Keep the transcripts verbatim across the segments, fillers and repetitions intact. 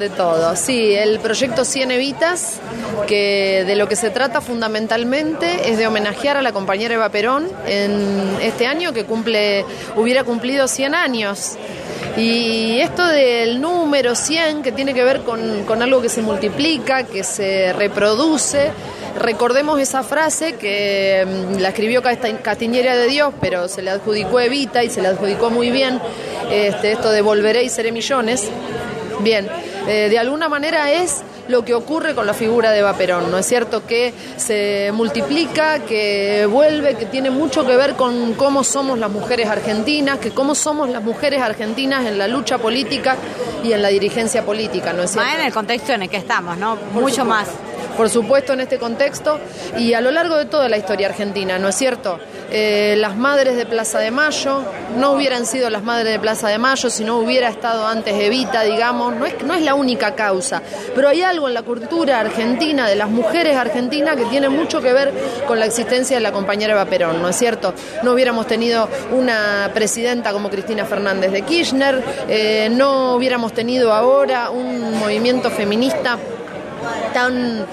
de todo. Sí, el proyecto cien Evitas, que de lo que se trata fundamentalmente es de homenajear a la compañera Eva Perón en este año que cumple, hubiera cumplido cien años. Y esto del número cien, que tiene que ver con, con algo que se multiplica, que se reproduce. Recordemos esa frase que um, la escribió Castiñeira de Dios, pero se le adjudicó Evita y se le adjudicó muy bien este, esto de volveré y seré millones. Bien, eh, de alguna manera es lo que ocurre con la figura de Eva Perón, ¿no es cierto? Que se multiplica, que vuelve, que tiene mucho que ver con cómo somos las mujeres argentinas, que cómo somos las mujeres argentinas en la lucha política y en la dirigencia política, ¿no es cierto? Más en el contexto en el que estamos, ¿no? Mucho más. Por supuesto, en este contexto y a lo largo de toda la historia argentina, ¿no es cierto? Eh, las madres de Plaza de Mayo no hubieran sido las madres de Plaza de Mayo si no hubiera estado antes Evita, digamos, no es, no es la única causa, pero hay algo en la cultura argentina, de las mujeres argentinas, que tiene mucho que ver con la existencia de la compañera Eva Perón, ¿no es cierto? No hubiéramos tenido una presidenta como Cristina Fernández de Kirchner, eh, no hubiéramos tenido ahora un movimiento feminista tan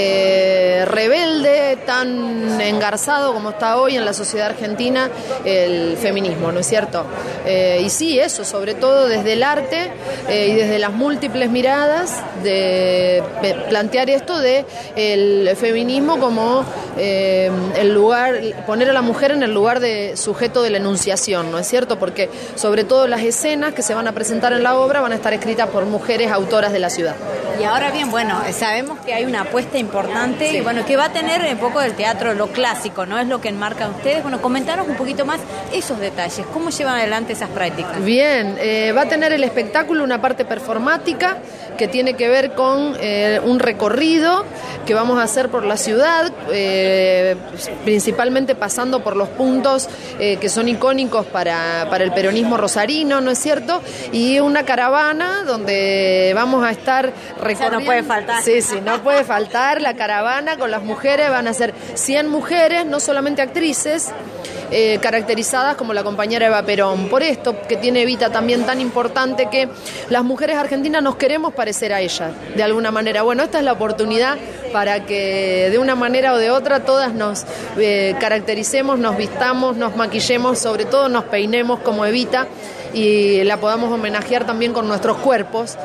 eh, rebelde, tan engarzado como está hoy en la sociedad argentina el feminismo, ¿no es cierto? Eh, y sí, eso, sobre todo desde el arte eh, y desde las múltiples miradas de, de plantear esto de el feminismo como eh, el lugar, poner a la mujer en el lugar de sujeto de la enunciación, ¿no es cierto? Porque sobre todo las escenas que se van a presentar en la obra van a estar escritas por mujeres autoras de la ciudad. Y ahora bien, bueno, sabemos que hay una apuesta importante, sí. y bueno, que va a tener un poco del teatro, lo clásico, ¿no? Es lo que enmarcan ustedes. Bueno, comentaros un poquito más esos detalles, ¿cómo llevan adelante esas prácticas? Bien, eh, va a tener el espectáculo una parte performática que tiene que ver con eh, un recorrido que vamos a hacer por la ciudad, eh, principalmente pasando por los puntos eh, que son icónicos para, para el peronismo rosarino, ¿no es cierto? Y una caravana donde vamos a estar recorriendo. O sea, no puede faltar. Sí, sí, no puede faltar la caravana con las mujeres, van a ser cien mujeres, no solamente actrices, Eh, caracterizadas como la compañera Eva Perón. Por esto que tiene Evita también tan importante, que las mujeres argentinas nos queremos parecer a ella, de alguna manera. Bueno, esta es la oportunidad para que de una manera o de otra todas nos eh, caractericemos, nos vistamos, nos maquillemos, sobre todo nos peinemos como Evita, y la podamos homenajear también con nuestros cuerpos,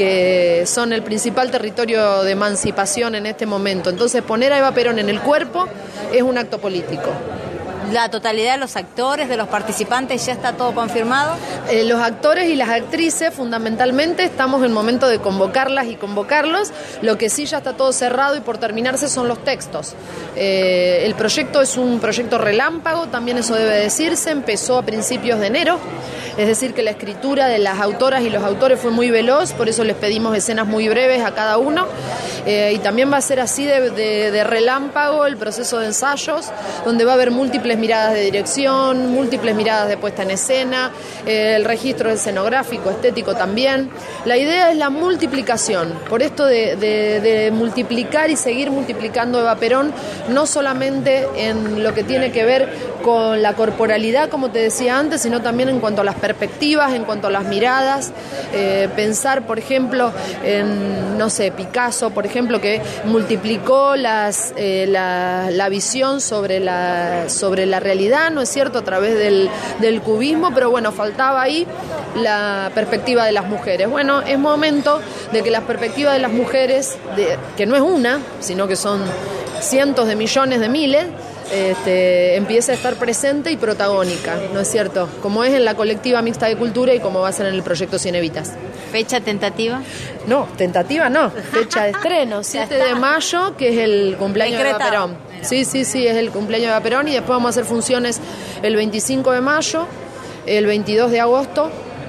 que son el principal territorio de emancipación en este momento. Entonces, poner a Eva Perón en el cuerpo es un acto político. ¿La totalidad de los actores, de los participantes, ya está todo confirmado? Eh, los actores y las actrices, fundamentalmente, estamos en momento de convocarlas y convocarlos. Lo que sí ya está todo cerrado y por terminarse son los textos. Eh, el proyecto es un proyecto relámpago, también eso debe decirse, empezó a principios de enero. Es decir, que la escritura de las autoras y los autores fue muy veloz, por eso les pedimos escenas muy breves a cada uno. Eh, y también va a ser así de, de, de relámpago el proceso de ensayos, donde va a haber múltiples miradas de dirección, múltiples miradas de puesta en escena, eh, el registro escenográfico, estético también. La idea es la multiplicación, por esto de, de, de multiplicar y seguir multiplicando Eva Perón, no solamente en lo que tiene que ver con la corporalidad, como te decía antes, sino también en cuanto a las perspectivas, en cuanto a las miradas. Eh, pensar, por ejemplo, en, no sé, Picasso, por ejemplo, que multiplicó las, eh, la, la visión sobre la, sobre la realidad, ¿no es cierto?, a través del, del cubismo, pero bueno, faltaba ahí la perspectiva de las mujeres. Bueno, es momento de que la perspectiva de las mujeres, de, que no es una, sino que son cientos de millones de miles, Este, empieza a estar presente y protagónica, ¿no es cierto? Como es en la colectiva mixta de cultura y como va a ser en el proyecto cien Evitas. ¿Fecha tentativa? No, tentativa no, fecha de estreno, siete de mayo, que es el cumpleaños de Eva Perón. Sí, sí, sí, es el cumpleaños de Eva Perón, y después vamos a hacer funciones el veinticinco de mayo, el veintidós de agosto,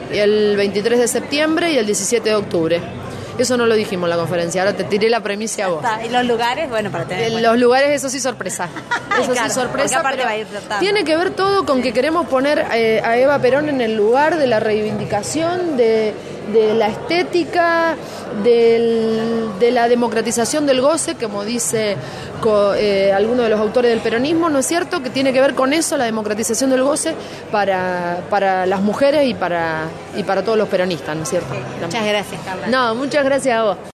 el veintitrés de septiembre y el diecisiete de octubre. Eso no lo dijimos en la conferencia, ahora te tiré la premisa a vos. ¿Y los lugares? Bueno, para tener en cuenta. Los lugares, eso sí, sorpresa. Eso claro, sí, sorpresa, pero va a ir tiene que ver todo con que queremos poner eh, a Eva Perón en el lugar de la reivindicación de de la estética, del, de la democratización del goce, como dice co, eh, alguno de los autores del peronismo, ¿no es cierto?, que tiene que ver con eso, la democratización del goce para, para las mujeres y para, y para todos los peronistas, ¿no es cierto? Muchas gracias, Carla. No, muchas gracias a vos.